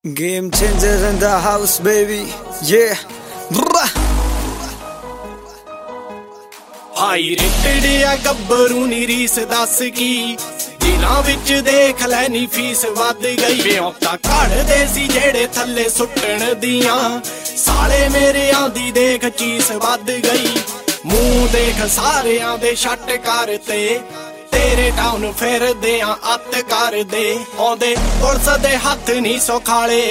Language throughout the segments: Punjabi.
Game changers in the house, baby. Yeah. ਹਾਈ ਰੇਟੜਿਆ ਗੱਭਰੂ ਨੀ ਰੀਸ ਦੱਸ ਕੀ ਦਿਲਾਂ ਵਿੱਚ ਦੇਖ ਲੈ ਨੀ ਫੀਸ ਵੱਧ ਗਈ ਵਿਉਂ ਤਾਂ ਘੜਦੇ ਸੀ ਜਿਹੜੇ ਥੱਲੇ ਸੁੱਟਣ ਦੀਆਂ ਸਾਲੇ ਮੇਰਿਆਂ ਦੀ ਦੇਖ ਚੀਸ ਵੱਧ ਗਈ ਮੂੰਹ ਦੇਖ ਸਾਰਿਆਂ ਦੇ ਛੱਟ ਕਰਤੇ ਤੇਰੇ ਟਾਊਨ ਫਿਰਦੇ ਆ ਅੱਤ ਕਰਦੇ ਆਉਂਦੇ ਪੁਲਿਸ ਦੇ ਹੱਥ ਨੀ ਸੋਖਾਲੇ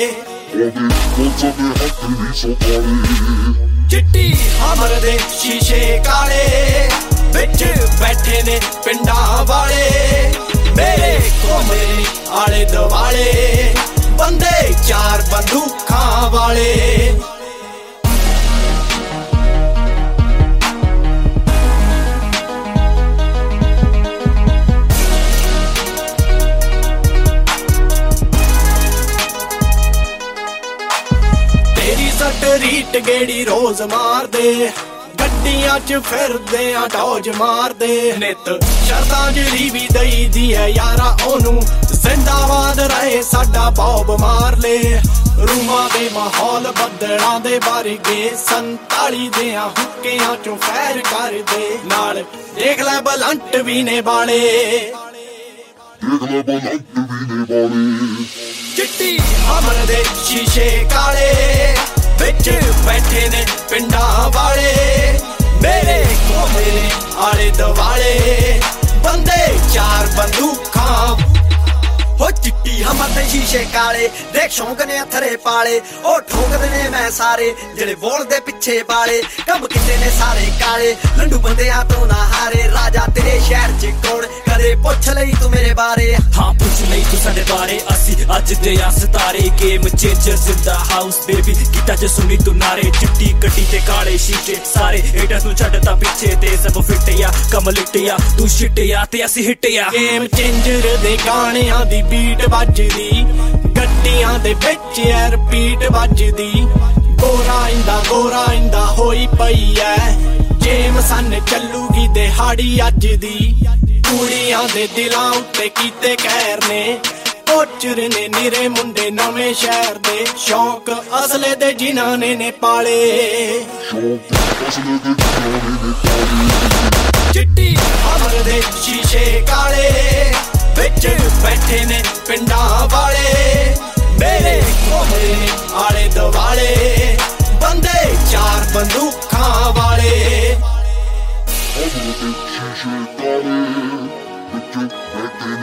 ਚਿੱਟੀ ਹਮਰ ਦੇ ਸ਼ੀਸ਼ੇ ਕਾਲੇ ਵਿੱਚ ਬੈਠੇ ਨੇ ਪਿੰਡਾਂ ਵਾਲੇ ਮੇਰੇ ਕੋਮੇ ਆਲੇ ਦੁਆਲੇ ਬੰਦੇ ਚਾਰ ਬੰਦੂਕਾਂ ਵਾਲੇ ਰੀਟ ਗੇੜੀ ਰੋਜ਼ ਮਾਰਦੇ ਗੱਡੀਆਂ 'ਚ ਫਿਰਦੇ ਆ ਡੌਜ ਮਾਰਦੇ ਨਿਤ ਸ਼ਰਧਾਂਜਲੀ ਵੀ ਦਈ ਦੀ ਐ ਯਾਰਾ ਉਹਨੂੰ ਜ਼ਿੰਦਾਬਾਦ ਰਹੇ ਸਾਡਾ ਬੌਬ ਮਾਰ ਲੇ ਰੂਮਾਂ ਦੇ ਮਾਹੌਲ ਬੱਦਲਾਂ ਦੇ ਵਰਗੇ 47 ਦੇ ਆ ਹੁੱਕਿਆਂ 'ਚੋਂ ਫੈਰ ਕਰਦੇ ਨਾਲ ਦੇਖ ਲੈ ਬਲੰਟ ਵੀ ਨੇ ਬਾਲੇ ਚਿੱਟੀ ਹਮਰ ਦੇ ਸ਼ੀਸ਼ੇ ਕਾਲੇ ਵਿੱਚ ਬੈਠੇ ਨੇ ਪਿੰਡਾਂ ਵਾਲੇ ਮੇਰੇ ਕੋਮੇ ਆਲੇ ਦੁਆਲੇ ਬੰਦੇ ਚਾਰ ਬੰਦੂਕਾਂ ਹੋ ਚਿੱਟੀ ਹਮਰ ਦੇ ਸ਼ੀਸ਼ੇ ਕਾਲੇ ਦੇਖ ਸ਼ੌਂਕ ਨੇ ਅਥਰੇ ਪਾਲੇ ਉਹ ਠੋਕਦੇ ਨੇ ਮੈਂ ਸਾਰੇ ਜਿਹੜੇ ਬੋਲਦੇ ਪਿੱਛੇ ਵਾਲੇ ਕੰਮ ਕਿਤੇ ਨੇ ਸਾਰੇ ਕਾਲੇ ਲੰਡੂ ਬੰਦਿਆਂ ਤੋਂ ਨਾ ਹਾਰੇ ਰਾਜਾ ਤੇਰੇ ਸ਼ਹਿਰ 'ਚ ਕੌਣ ਕਦੇ ਪੁੱਛ ਲਈ ਤੂੰ ਮੇਰੇ ਬਾਰੇ ਹਾਂ ਪੁੱਛ ਲਈ ਤੂੰ ਸਾਡੇ ਬਾਰੇ ਅਸੀਂ ਅੱਜ ਦੇ ਆ ਸਿਤਾਰੇ game changers in the house baby ਗੀਤਾਂ 'ਚ ਸੁਣੀ ਤੂੰ ਨਾਰੇ ਚਿੱਟੀ ਗੱਡੀ ਤੇ ਕਾਲੇ ਸ਼ੀਸ਼ੇ ਸਾਰੇ ਹੇਟਰਸ ਨੂੰ ਛੱਡਤਾ ਪਿੱਛੇ ਤੇ ਸਭ ਫਿੱਟਿਆ ਕਮ ਲਿਟਿਆ ਤੂੰ ਛਿੱਟਿਆ ਤੇ ਅਸੀਂ ਹਿੱਟਿਆ ਗੇਮ ਚੇਂਜਰ ਦੇ ਗਾਣਿਆਂ ਦੀ ਬੀਟ ਵੱਜਦੀ ਗੱਡੀਆਂ ਦੇ ਵਿੱਚ ਐ ਰਿਪੀਟ ਵੱਜਦੀ ਗੋਰਾ ਇੰਦਾ ਹੋਈ ਪਈ ਐ ਜੇਮਸਨ ਚੱਲੂਗੀ ਦਿਹਾੜੀ ਅੱਜ ਦੀ ਕੁੜੀਆਂ ਦੇ ਦਿਲਾਂ ਉੱਤੇ ਕੀਤੇ ਕਹਿਰ ਨੇ ਕੋਚਰ ਨੇ ਨਿਰੇ ਮੁੰਡੇ ਨਵੇਂ ਸ਼ਹਿਰ ਦੇ ਸ਼ੌਂਕ ਅਸਲੇ ਦੇ ਜਿਨ੍ਹਾਂ ਨੇ ਪਾਲੇ ਚਿੱਟੀ ਹਮਰ ਦੇ ਸ਼ੀਸ਼ੇ ਕਾਲੇ ਵਿੱਚ ਬੈਠੇ ਨੇ ਪਿੰਡਾਂ ਵਾਲੇ ਮੇਰੇ ਕੋਮੇ ਆਲੇ ਦੁਆਲੇ ਬੰਦੇ ਚਾਰ ਬੰਦੂਕਾਂ ਵਾਲੇ